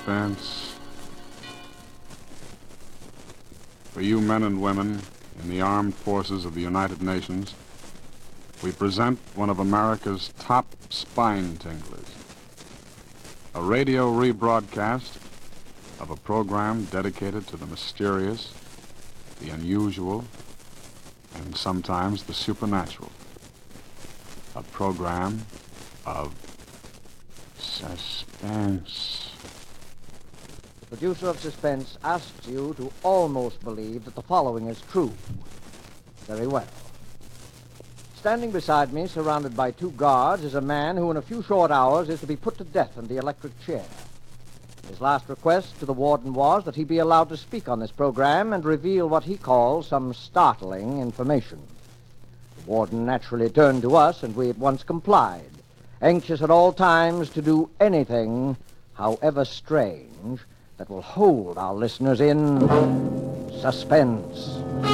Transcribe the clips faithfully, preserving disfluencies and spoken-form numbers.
Suspense. For you men and women in the armed forces of the United Nations, we present one of America's top spine tinglers. A radio rebroadcast of a program dedicated to the mysterious, the unusual, and sometimes the supernatural. A program of suspense. The producer of Suspense asks you to almost believe that the following is true. Very well. Standing beside me, surrounded by two guards, is a man who in a few short hours is to be put to death in the electric chair. His last request to the warden was that he be allowed to speak on this program and reveal what he calls some startling information. The warden naturally turned to us, and we at once complied, anxious at all times to do anything, however strange, that will hold our listeners in suspense.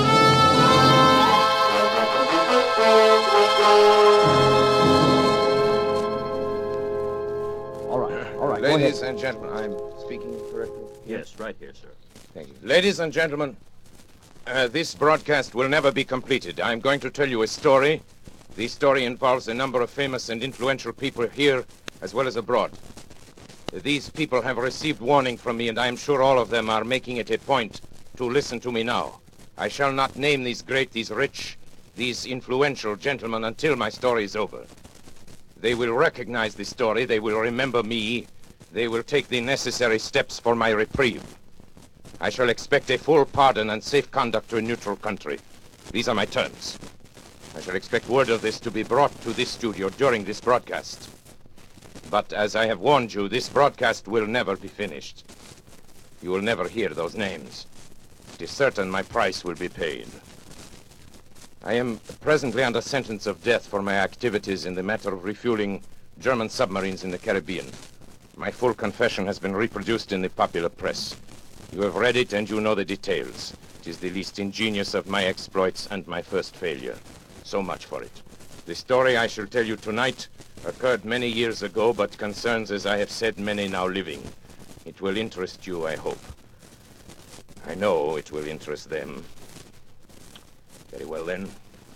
All right, all right. Ladies and gentlemen, I'm speaking correctly? Yes, right here, sir. Thank you. Ladies and gentlemen, uh, this broadcast will never be completed. I'm going to tell you a story. The story involves a number of famous and influential people here as well as abroad. These people have received warning from me, and I'm sure all of them are making it a point to listen to me now. I shall not name these great, these rich, these influential gentlemen until my story is over. They will recognize the story, they will remember me, they will take the necessary steps for my reprieve. I shall expect a full pardon and safe conduct to a neutral country. These are my terms. I shall expect word of this to be brought to this studio during this broadcast. But as I have warned you, this broadcast will never be finished. You will never hear those names. It is certain my price will be paid. I am presently under sentence of death for my activities in the matter of refueling German submarines in the Caribbean. My full confession has been reproduced in the popular press. You have read it and you know the details. It is the least ingenious of my exploits and my first failure. So much for it. The story I shall tell you tonight occurred many years ago, but concerns, as I have said, many now living. It will interest you, I hope. I know it will interest them. Very well, then.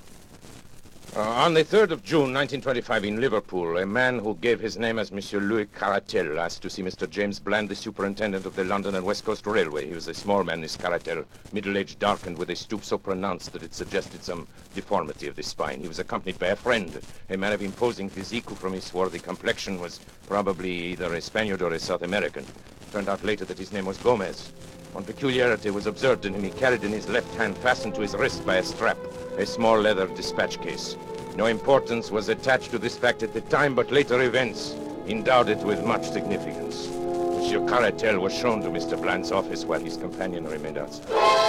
Uh, on the third of June, nineteen twenty-five, in Liverpool, a man who gave his name as Monsieur Louis Caratel asked to see Mister James Bland, the superintendent of the London and West Coast Railway. He was a small man, this Caratel, middle-aged, darkened, with a stoop so pronounced that it suggested some deformity of the spine. He was accompanied by a friend, a man of imposing physique who, from his swarthy complexion, was probably either a Spaniard or a South American. It turned out later that his name was Gomez. One peculiarity was observed in him. He carried in his left hand, fastened to his wrist by a strap, a small leather dispatch case. No importance was attached to this fact at the time, but later events endowed it with much significance. Monsieur Caratel was shown to Mister Bland's office while his companion remained outside.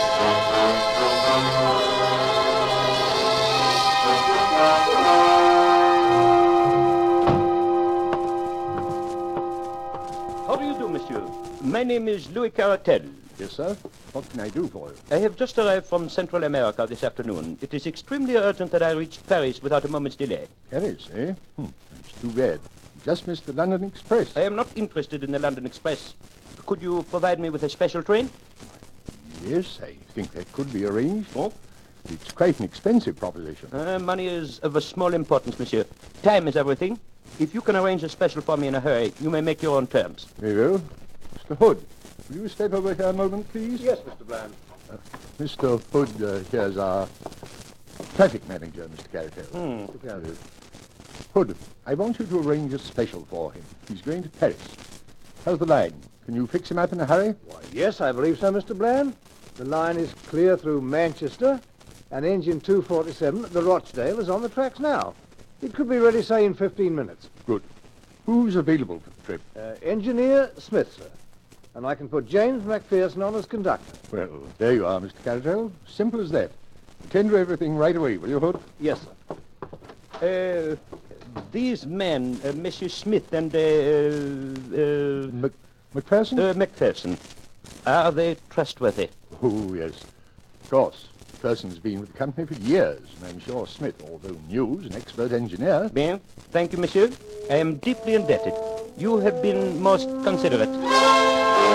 How do you do, monsieur? My name is Louis Caratel. Yes, sir. What can I do for you? I have just arrived from Central America this afternoon. It is extremely urgent that I reach Paris without a moment's delay. Paris, eh? Hmm. It's too bad. Just missed the London Express. I am not interested in the London Express. Could you provide me with a special train? Yes, I think that could be arranged. Oh, it's quite an expensive proposition. Uh, money is of a small importance, monsieur. Time is everything. If you can arrange a special for me in a hurry, you may make your own terms. Very well. Mister Hood, will you step over here a moment, please? Yes, Mister Bland. Uh, Mister Hood, uh, here's our traffic manager, Mister Caratel. Hmm. Uh, Hood, I want you to arrange a special for him. He's going to Paris. How's the line? Can you fix him up in a hurry? Why, yes, I believe so, Mister Bland. The line is clear through Manchester, and engine two forty-seven at the Rochdale is on the tracks now. It could be ready, say, in fifteen minutes. Good. Who's available for the trip? Uh, Engineer Smith, sir. And I can put James McPherson on as conductor. Well, there you are, Mister Caratel. Simple as that. Attend to everything right away, will you, Hood? Yes, sir. Uh, these men, uh, Monsieur Smith and, uh, uh, Mc- McPherson? uh, McPherson, are they trustworthy? Oh, yes. Of course. Person's been with the company for years, and I'm sure Smith, although new, is an expert engineer. Bien. Thank you, monsieur. I am deeply indebted. You have been most considerate.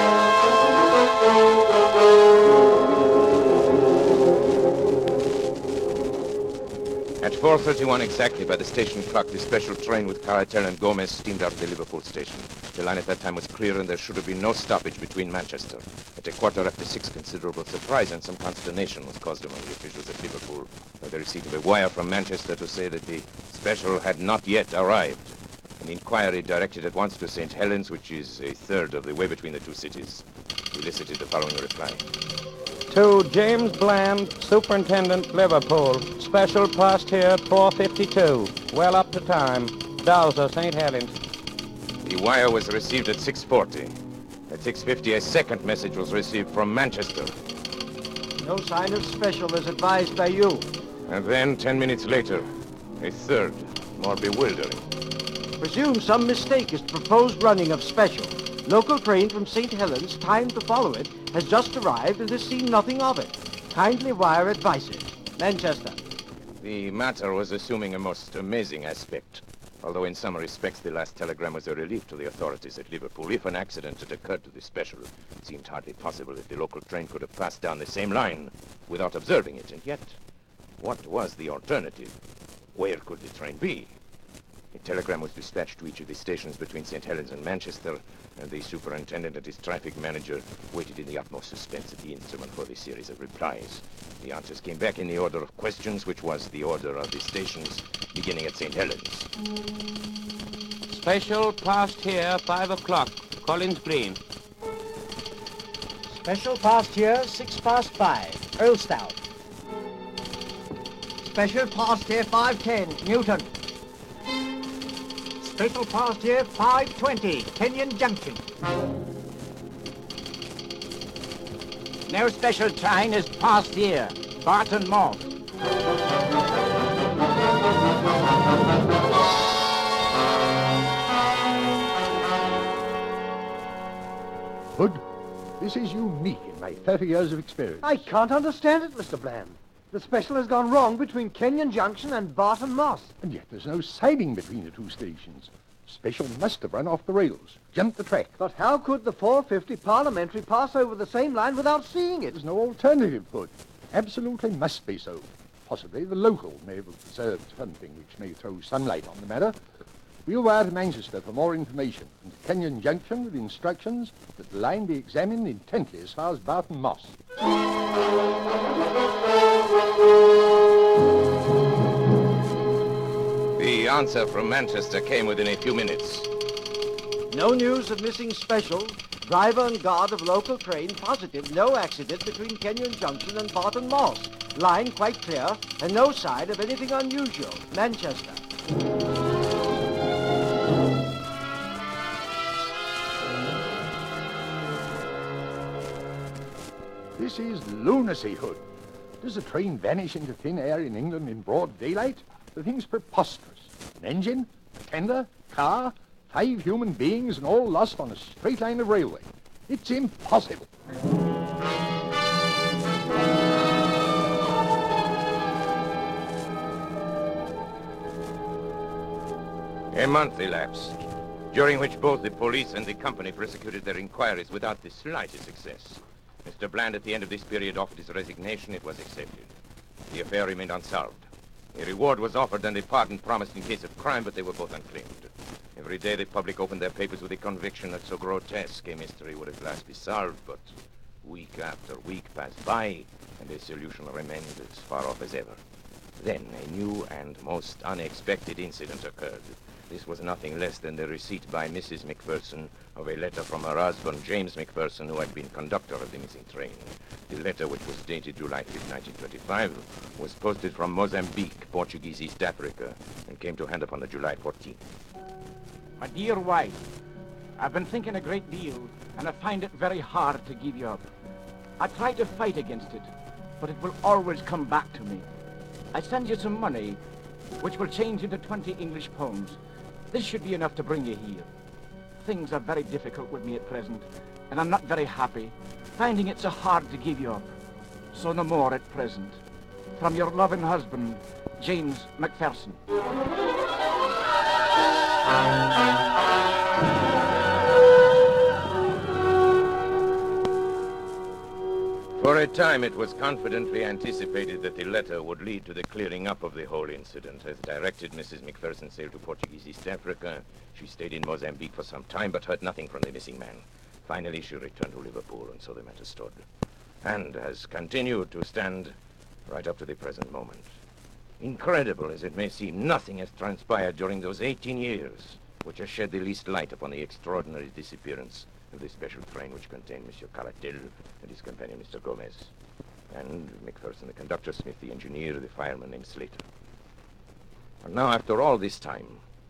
At four thirty-one exactly by the station clock, the special train with Caratel and Gomez steamed out of the Liverpool station. The line at that time was clear and there should have been no stoppage between Manchester. At a quarter after six, considerable surprise and some consternation was caused among the officials at Liverpool by the receipt of a wire from Manchester to say that the special had not yet arrived. An inquiry directed at once to Saint Helens, which is a third of the way between the two cities, elicited the following reply. To James Bland, Superintendent, Liverpool. Special passed here at four fifty-two. Well up to time. Dowser, Saint Helens. The wire was received at six forty. At six fifty, a second message was received from Manchester. No sign of special as advised by you. And then, ten minutes later, a third, more bewildering. Presume some mistake is proposed running of special. Local train from Saint Helens, timed to follow it, has just arrived and has seen nothing of it. Kindly wire advices. Manchester. The matter was assuming a most amazing aspect. Although in some respects the last telegram was a relief to the authorities at Liverpool. If an accident had occurred to the special, it seemed hardly possible that the local train could have passed down the same line without observing it. And yet, what was the alternative? Where could the train be? A telegram was dispatched to each of the stations between Saint Helens and Manchester, and the superintendent and his traffic manager waited in the utmost suspense at the instrument for the series of replies. The answers came back in the order of questions, which was the order of the stations, beginning at Saint Helens. Special passed here, five o'clock. Collins Green. Special passed here, six past five. Earlstown. Special passed here, five ten. Newton. Special passed here, five twenty. Kenyon Junction. No special train has passed here. Barton Moss. Hood, this is unique in my thirty years of experience. I can't understand it, Mister Bland. The special has gone wrong between Kenyon Junction and Barton Moss. And yet there's no siding between the two stations. Special must have run off the rails, jumped the track. But how could the four fifty Parliamentary pass over the same line without seeing it? There's no alternative, Hood. Absolutely must be so. Possibly the local may have observed something which may throw some light on the matter. We'll wire to Manchester for more information, and to Kenyon Junction with instructions that the line be examined intently as far as Barton Moss. The answer from Manchester came within a few minutes. No news of missing special. Driver and guard of local train positive no accident between Kenyon Junction and Barton Moss. Line quite clear and no sign of anything unusual. Manchester. This is lunacy, Hood. Does a train vanish into thin air in England in broad daylight? The thing's preposterous. An engine, a tender, car, five human beings, and all lost on a straight line of railway. It's impossible. A month elapsed, during which both the police and the company prosecuted their inquiries without the slightest success. Mister Bland, at the end of this period, offered his resignation. It was accepted. The affair remained unsolved. A reward was offered and a pardon promised in case of crime, but they were both unclaimed. Every day the public opened their papers with the conviction that so grotesque a mystery would at last be solved, but week after week passed by, and a solution remained as far off as ever. Then a new and most unexpected incident occurred. This was nothing less than the receipt by Missus Macpherson of a letter from her husband, James Macpherson, who had been conductor of the missing train. The letter, which was dated July fifth, nineteen twenty-five, was posted from Mozambique, Portuguese East Africa, and came to hand upon the July fourteenth. My dear wife, I've been thinking a great deal, and I find it very hard to give you up. I try to fight against it, but it will always come back to me. I send you some money, which will change into twenty English pounds. This should be enough to bring you here. Things are very difficult with me at present, and I'm not very happy, finding it so hard to give you up. So no more at present. From your loving husband, James Macpherson. a time, it was confidently anticipated that the letter would lead to the clearing up of the whole incident. As directed, Missus McPherson sailed to Portuguese East Africa. She stayed in Mozambique for some time, but heard nothing from the missing man. Finally, she returned to Liverpool, and so the matter stood. And has continued to stand right up to the present moment. Incredible as it may seem, nothing has transpired during those eighteen years which has shed the least light upon the extraordinary disappearance of the special train which contained Monsieur Caratel and his companion, Mister Gomez. And McPherson, the conductor, Smith, the engineer, the fireman named Slater. And now, after all this time,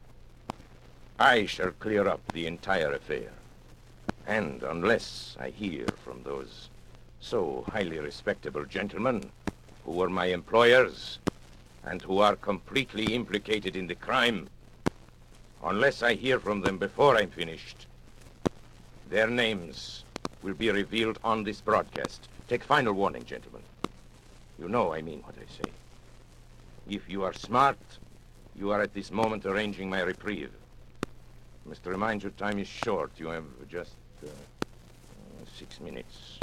I shall clear up the entire affair. And unless I hear from those so highly respectable gentlemen who were my employers and who are completely implicated in the crime, unless I hear from them before I'm finished, their names will be revealed on this broadcast. Take final warning, gentlemen. You know I mean what I say. If you are smart, you are at this moment arranging my reprieve. I must remind you, time is short. You have just uh, uh, six minutes.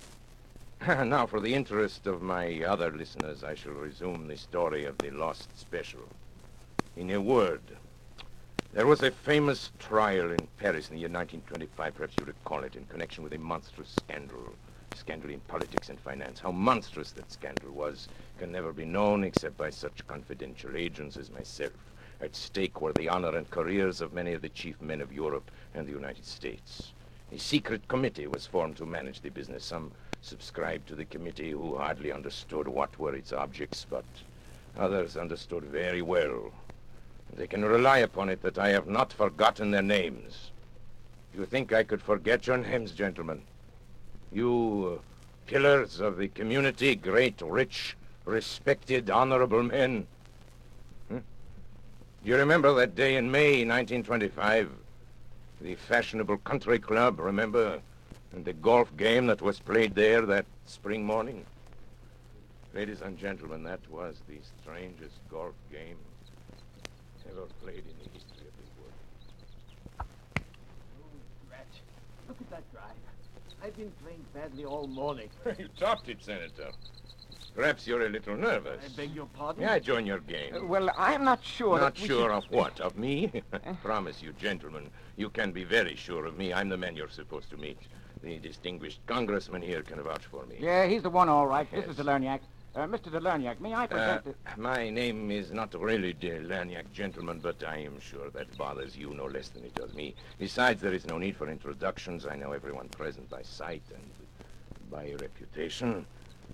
Now, for the interest of my other listeners, I shall resume the story of the lost special. In a word, there was a famous trial in Paris in the year nineteen twenty-five, perhaps you recall it, in connection with a monstrous scandal. Scandal in politics and finance. How monstrous that scandal was can never be known except by such confidential agents as myself. At stake were the honor and careers of many of the chief men of Europe and the United States. A secret committee was formed to manage the business. Some subscribed to the committee who hardly understood what were its objects, but others understood very well. They can rely upon it that I have not forgotten their names. You think I could forget your names, gentlemen? You uh, pillars of the community, great, rich, respected, honorable men. Hmm? Do you remember that day in May nineteen twenty-five? The fashionable country club, remember? And the golf game that was played there that spring morning? Ladies and gentlemen, that was the strangest golf game ever played in the history of the world. Oh, rat. Look at that drive. I've been playing badly all morning. You topped it, Senator. Perhaps you're a little nervous. I beg your pardon? May I join your game? Uh, well, I'm not sure. Not that we sure should- of what? Of me? Promise you, gentlemen, you can be very sure of me. I'm the man you're supposed to meet. The distinguished congressman here can vouch for me. Yeah, he's the one, all right. Yes. This is Delerniak. Uh, Mister Delerniak, may I Uh, present the... my name is not really De Lerniak, gentlemen, but I am sure that bothers you no less than it does me. Besides, there is no need for introductions. I know everyone present by sight and by reputation.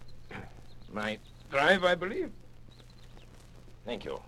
My drive, I believe. Thank you.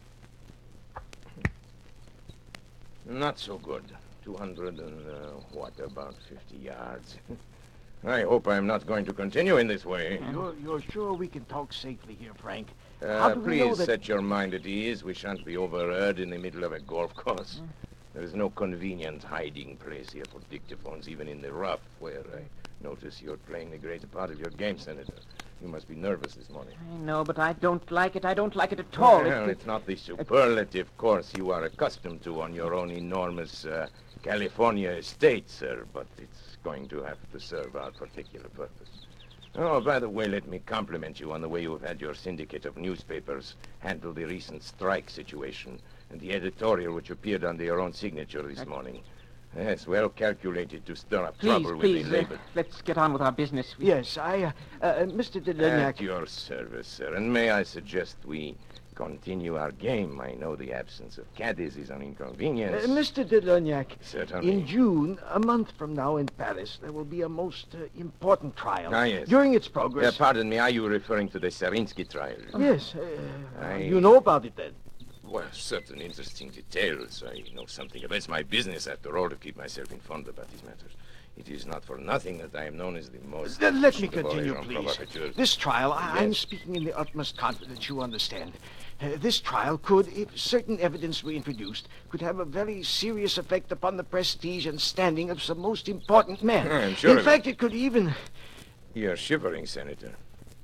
Not so good. two hundred and, uh, what, about fifty yards. I hope I'm not going to continue in this way. You're, you're sure we can talk safely here, Frank? Uh, How do we know please that- set your mind at ease. We shan't be overheard in the middle of a golf course. There is no convenient hiding place here for dictaphones, even in the rough, where I notice you're playing the greater part of your game, Senator. You must be nervous this morning. I know, but I don't like it. I don't like it at all. Well, It- it's not the superlative course you are accustomed to on your own enormous uh, California estate, sir, but it's going to have to serve our particular purpose. Oh, by the way, let me compliment you on the way you have had your syndicate of newspapers handle the recent strike situation and the editorial which appeared under your own signature this morning. Yes, well calculated to stir up Please, trouble please, with the uh, labor. let's get on with our business. We- Yes, I, uh, uh, Mister Delerniak. At your service, sir. And may I suggest we continue our game? I know the absence of caddies is an inconvenience. Uh, Mister Delerniak, Certainly. in June, a month from now in Paris, there will be a most uh, important trial. Ah, yes. During its Uh, progress... pardon me, are you referring to the Serinsky trial? Yes, uh, I- you know about it then. Well, certain interesting details. I know something of it. It's my business, after all, to keep myself informed about these matters. It is not for nothing that I am known as the most... Then let me efficient of all continue, agents please. provocateurs. This trial, I- I'm Yes. speaking in the utmost confidence, you understand. Uh, this trial could, if certain evidence were introduced, could have a very serious effect upon the prestige and standing of some most important men. I'm sure in of fact, it could even... You're shivering, Senator.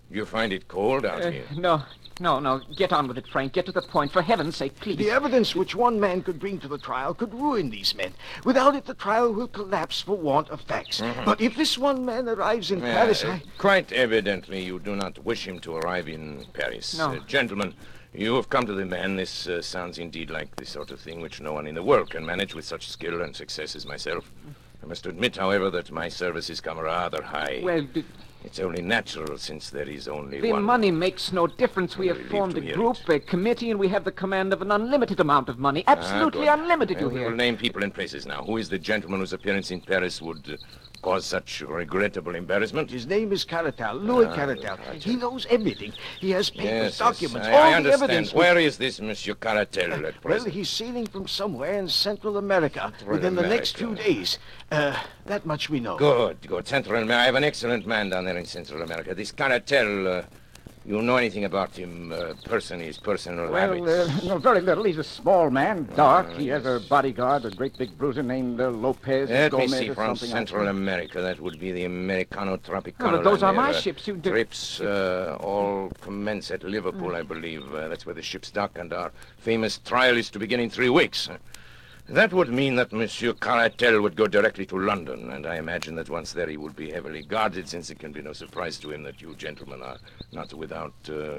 You find it cold out Uh, here? no, no, no. Get on with it, Frank. Get to the point. For heaven's sake, please. The evidence which one man could bring to the trial could ruin these men. Without it, the trial will collapse for want of facts. Mhm. But if this one man arrives in Yeah, Paris, uh, I... Quite evidently, you do not wish him to arrive in Paris. No. Uh, gentlemen, you have come to the man. This uh, sounds indeed like the sort of thing which no one in the world can manage with such skill and success as myself. I must admit, however, that my services come rather high. Well, d- It's only natural, since there is only the one. money makes no difference. We have Relieved formed to a hear group, a committee, and we have the command of an unlimited amount of money. Absolutely Ah, good. unlimited, you Uh, we hear. will name people and places now. Who is the gentleman whose appearance in Paris would uh, cause such regrettable embarrassment? His name is Caratal, Louis Ah, Caratal. Caratal. He knows everything. He has papers, Yes, documents, yes, all I, I the understand. evidence. Where is this Monsieur Caratel at Well, present? he's sailing from somewhere in Central America Central within the next few America. days. Uh, that much we know. Good, good. Central America. I have an excellent man down there in Central America. This Caratel, uh, you know anything about him, uh, person, his personal Well, habits? uh, no, very little. He's a small man, dark. he has a bodyguard, a great big bruiser named uh, Lopez Let me Gomez see, or from something. Central America. That would be the Americano Tropicano. Oh, those are line my there. ships. You d- Trips uh, all commence at Liverpool, Mm. I believe. Uh, that's where the ships dock, and our famous trial is to begin in three weeks. That would mean that Monsieur Caratel would go directly to London, and I imagine that once there he would be heavily guarded, since it can be no surprise to him that you gentlemen are not without uh,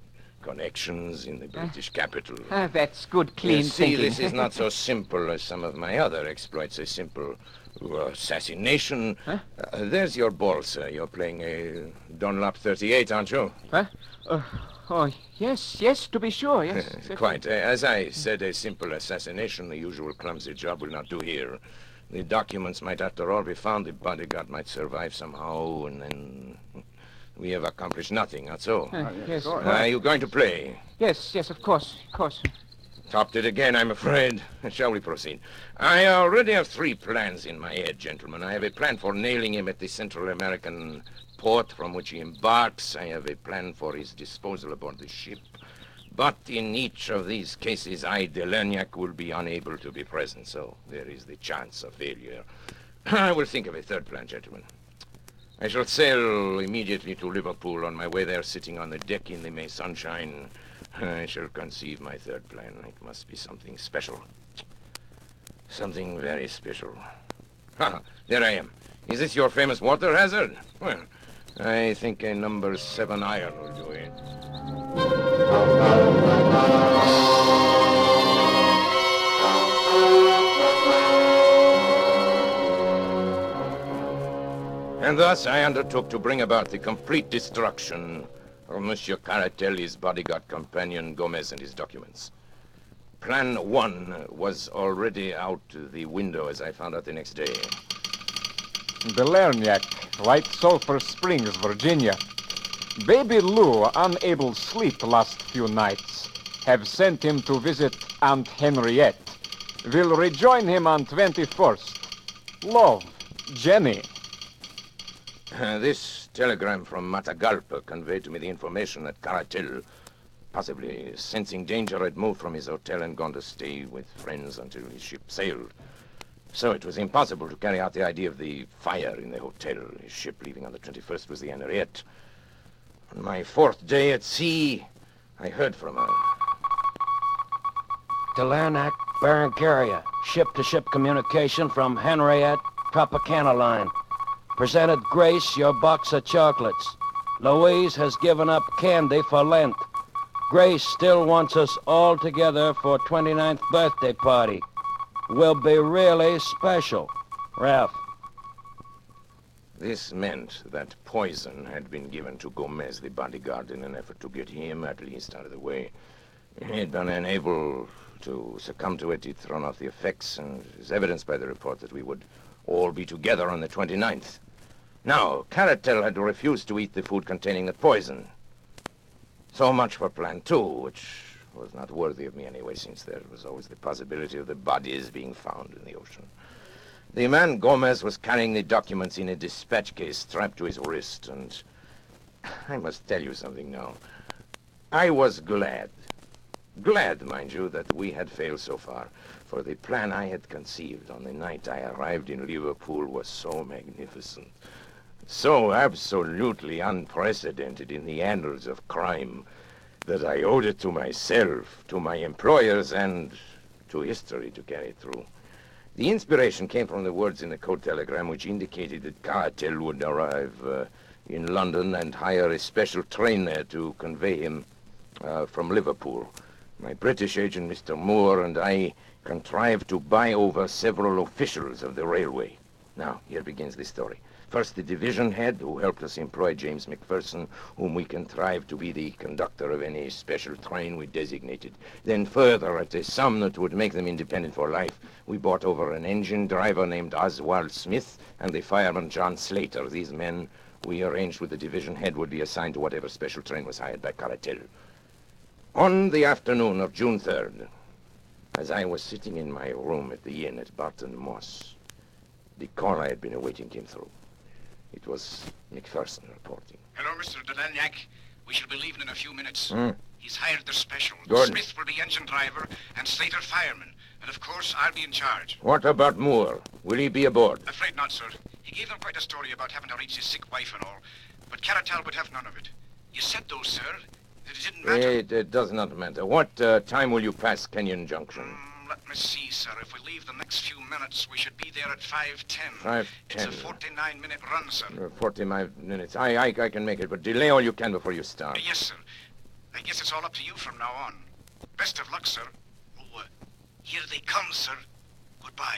connections in the British capital. Ah, that's good, clean You see, thinking. this is not so simple as some of my other exploits. A simple uh, assassination. Huh? Uh, there's your ball, sir. You're playing a Dunlop thirty-eight, aren't you? Huh? Uh, oh, yes, yes, to be sure, yes. Quite. Uh, as I said, a simple assassination, the usual clumsy job, will not do here. The documents might, after all, be found. The bodyguard might survive somehow, and then we have accomplished nothing, not so? Uh, yes, Uh, are you going to play? yes, yes, of course, of course. Topped it again, I'm afraid. Shall we proceed? I already have three plans in my head, gentlemen. I have a plan for nailing him at the Central American port from which he embarks. I have a plan for his disposal aboard the ship. But in each of these cases, I, Delerniac, will be unable to be present, so there is the chance of failure. I will think of a third plan, gentlemen. I shall sail immediately to Liverpool. On my way there, sitting on the deck in the May sunshine, I shall conceive my third plan. It must be something special. Something very special. Ha! There I am. Is this your famous water hazard? Well, I think a number seven iron will do it. And thus I undertook to bring about the complete destruction of Monsieur Caratelli's bodyguard companion, Gomez, and his documents. Plan one was already out the window, as I found out the next day. Belerniak, White Sulphur Springs, Virginia. Baby Lou, unable sleep last few nights, have sent him to visit Aunt Henriette. Will rejoin him on twenty-first. Love, Jenny. Uh, this telegram from Matagalpa conveyed to me the information that Caratel, possibly sensing danger, had moved from his hotel and gone to stay with friends until his ship sailed. So it was impossible to carry out the idea of the fire in the hotel. His ship leaving on the twenty-first was the Henriette. On my fourth day at sea, I heard from her. Delernac, Berengaria, ship-to-ship communication from Henriette Tropicana line. Presented Grace your box of chocolates. Louise has given up candy for Lent. Grace still wants us all together for twenty-ninth birthday party. Will be really special. Ralph. This meant that poison had been given to Gomez, the bodyguard, in an effort to get him at least out of the way. He had been unable to succumb to it. He'd thrown off the effects, and is evidenced by the report that we would all be together on the twenty-ninth. Now, Caratel had refused to eat the food containing the poison. So much for plan two, which was not worthy of me anyway, since there was always the possibility of the bodies being found in the ocean. The man Gomez was carrying the documents in a dispatch case strapped to his wrist, and I must tell you something now. I was glad, glad, mind you, that we had failed so far, for the plan I had conceived on the night I arrived in Liverpool was so magnificent. So absolutely unprecedented in the annals of crime that I owed it to myself, to my employers, and to history to carry it through. The inspiration came from the words in the code telegram which indicated that Karatel would arrive uh, in London and hire a special train there to convey him uh, from Liverpool. My British agent, Mister Moore, and I contrived to buy over several officials of the railway. Now, here begins the story. First, the division head, who helped us employ James McPherson, whom we contrived to be the conductor of any special train we designated. Then further, at a sum that would make them independent for life, we bought over an engine driver named Oswald Smith and the fireman John Slater. These men we arranged with the division head would be assigned to whatever special train was hired by Karatel. On the afternoon of June third, as I was sitting in my room at the inn at Barton Moss, the call I had been awaiting came through. It was McPherson reporting. Hello, Mister Delanyak. We shall be leaving in a few minutes. Hmm? He's hired the special. Good. Smith will be engine driver and Slater fireman. And of course, I'll be in charge. What about Moore? Will he be aboard? Afraid not, sir. He gave them quite a story about having to reach his sick wife and all. But Karatal would have none of it. You said, though, sir, that it didn't matter. It, it does not matter. What uh, time will you pass Kenyon Junction? Mm, let me see, sir. If we leave the next few minutes, we should be there at five ten. five ten. It's a forty-nine minute run, sir. Uh, forty-five minutes. I, I, I can make it, but delay all you can before you start. Uh, yes, sir. I guess it's all up to you from now on. Best of luck, sir. Oh, uh, here they come, sir. Goodbye.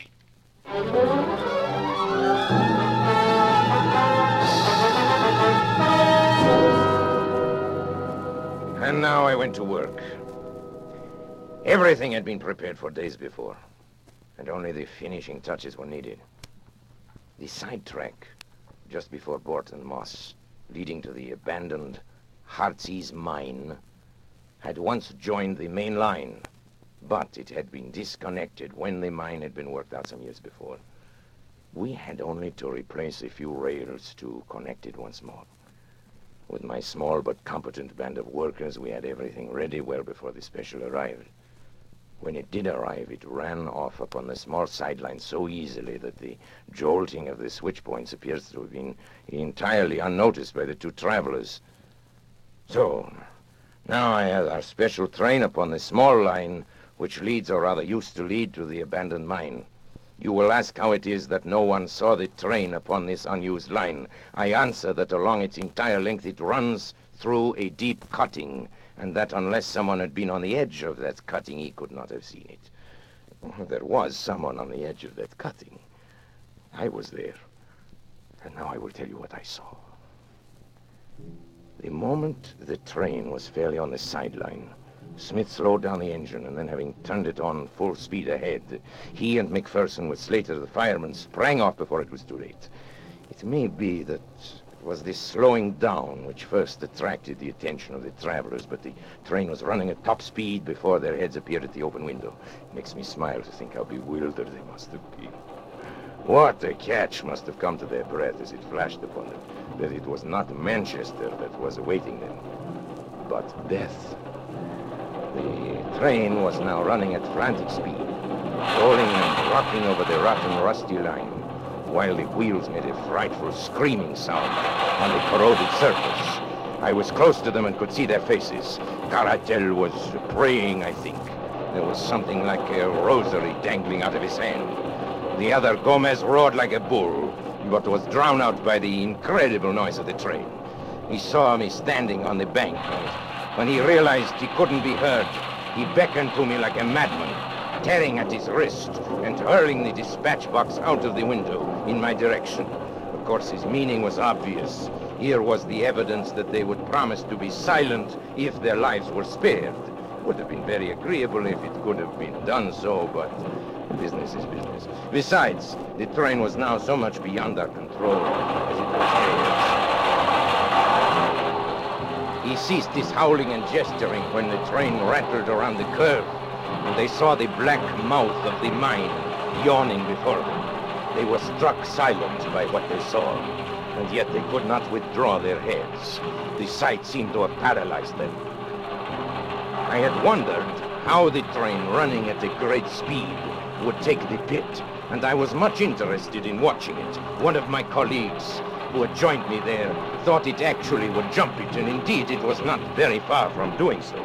And now I went to work. Everything had been prepared for days before, and only the finishing touches were needed. The side track, just before Barton Moss, leading to the abandoned Heartsease mine, had once joined the main line, but it had been disconnected when the mine had been worked out some years before. We had only to replace a few rails to connect it once more. With my small but competent band of workers, we had everything ready well before the special arrived. When it did arrive, it ran off upon the small sideline so easily that the jolting of the switch points appears to have been entirely unnoticed by the two travelers. So, now I have our special train upon the small line which leads, or rather used to lead, to the abandoned mine. You will ask how it is that no one saw the train upon this unused line. I answer that along its entire length it runs through a deep cutting, and that unless someone had been on the edge of that cutting, he could not have seen it. There was someone on the edge of that cutting. I was there. And now I will tell you what I saw. The moment the train was fairly on the sideline, Smith slowed down the engine, and then having turned it on full speed ahead, he and McPherson, with Slater the fireman, sprang off before it was too late. It may be that it was this slowing down which first attracted the attention of the travelers, but the train was running at top speed before their heads appeared at the open window. It makes me smile to think how bewildered they must have been. What a catch must have come to their breath as it flashed upon them, that it was not Manchester that was awaiting them, but death. The train was now running at frantic speed, rolling and rocking over the rotten, rusty line, while the wheels made a frightful screaming sound on the corroded surface. I was close to them and could see their faces. Karatel was praying, I think. There was something like a rosary dangling out of his hand. The other, Gomez, roared like a bull, but was drowned out by the incredible noise of the train. He saw me standing on the bank, and when he realized he couldn't be heard, he beckoned to me like a madman, tearing at his wrist and hurling the dispatch box out of the window in my direction. Of course, his meaning was obvious. Here was the evidence that they would promise to be silent if their lives were spared. It would have been very agreeable if it could have been done so, but business is business. Besides, the train was now so much beyond our control as it was theirs. He ceased his howling and gesturing when the train rattled around the curve, and they saw the black mouth of the mine yawning before them. They were struck silent by what they saw, and yet they could not withdraw their heads. The sight seemed to have paralyzed them. I had wondered how the train, running at a great speed, would take the pit, and I was much interested in watching it. One of my colleagues, who had joined me there, thought it actually would jump it, and indeed it was not very far from doing so.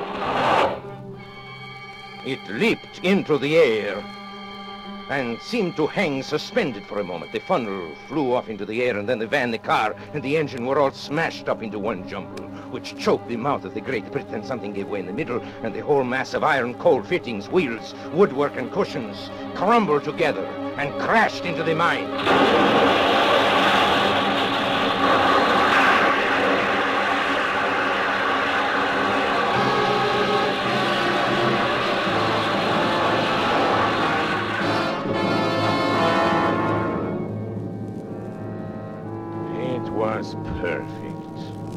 It leaped into the air and seemed to hang suspended for a moment. The funnel flew off into the air, and then the van, the car, and the engine were all smashed up into one jumble, which choked the mouth of the Great Britain. Something gave way in the middle, and the whole mass of iron, coal fittings, wheels, woodwork, and cushions crumbled together and crashed into the mine. Perfect.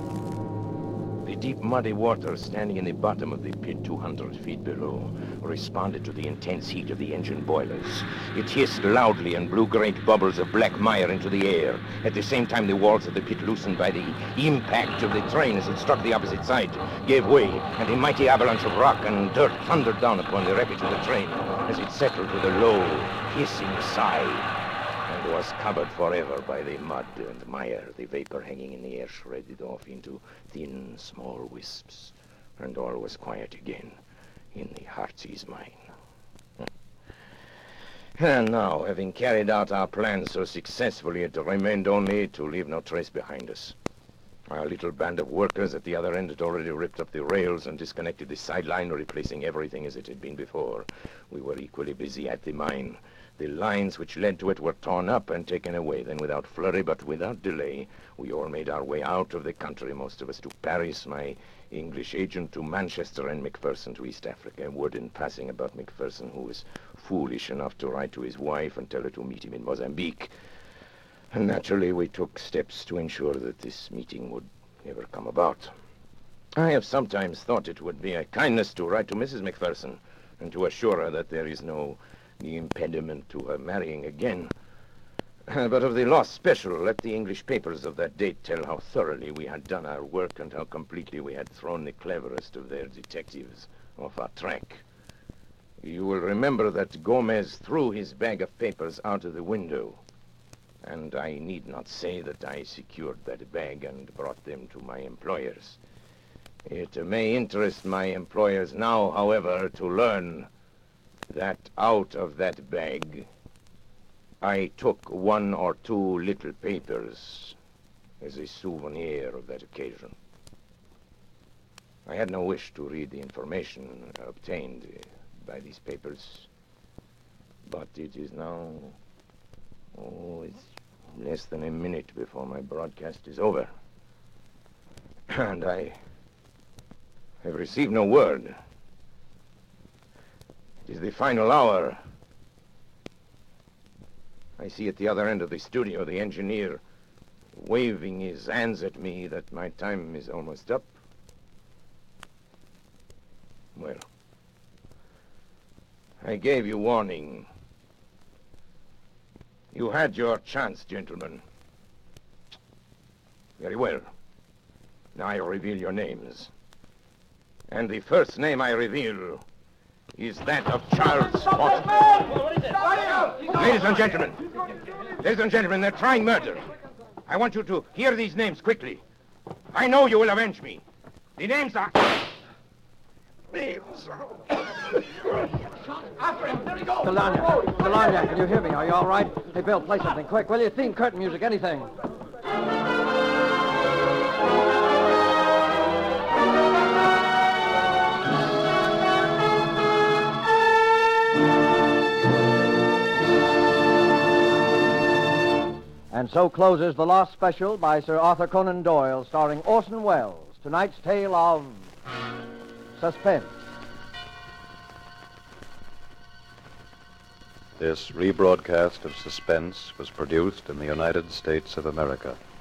The deep muddy water standing in the bottom of the pit two hundred feet below responded to the intense heat of the engine boilers. It hissed loudly and blew great bubbles of black mire into the air. At the same time, the walls of the pit, loosened by the impact of the train as it struck the opposite side, gave way, and a mighty avalanche of rock and dirt thundered down upon the wreckage of the train as it settled with a low, hissing sigh, was covered forever by the mud and mire. The vapor hanging in the air shredded off into thin, small wisps, and all was quiet again in the Heartsease mine. And now, having carried out our plan so successfully, it remained only to leave no trace behind us. Our little band of workers at the other end had already ripped up the rails and disconnected the sideline, replacing everything as it had been before. We were equally busy at the mine. The lines which led to it were torn up and taken away. Then, without flurry but without delay, we all made our way out of the country, most of us to Paris, my English agent to Manchester, and Macpherson to East Africa. Word in passing about Macpherson, who was foolish enough to write to his wife and tell her to meet him in Mozambique. And naturally, we took steps to ensure that this meeting would never come about. I have sometimes thought it would be a kindness to write to Missus Macpherson and to assure her that there is no the impediment to her marrying again. But of the lost special, let the English papers of that date tell how thoroughly we had done our work and how completely we had thrown the cleverest of their detectives off our track. You will remember that Gomez threw his bag of papers out of the window, and I need not say that I secured that bag and brought them to my employers. It may interest my employers now, however, to learn that out of that bag, I took one or two little papers as a souvenir of that occasion. I had no wish to read the information obtained by these papers, but it is now, oh, it's less than a minute before my broadcast is over. And I have received no word. It is the final hour. I see at the other end of the studio the engineer waving his hands at me that my time is almost up. Well, I gave you warning. You had your chance, gentlemen. Very well. Now I reveal your names. And the first name I reveal is that of Charles Potter. Ladies and gentlemen, ladies and gentlemen, they're trying murder. I want you to hear these names quickly. I know you will avenge me. The names are... Names. After him. There he goes. Delania, Delania, can you hear me? Are you all right? Hey, Bill, play something quick, will you? Theme, curtain music, anything. And so closes the Lost Special by Sir Arthur Conan Doyle, starring Orson Welles. Tonight's tale of suspense. This rebroadcast of Suspense was produced in the United States of America.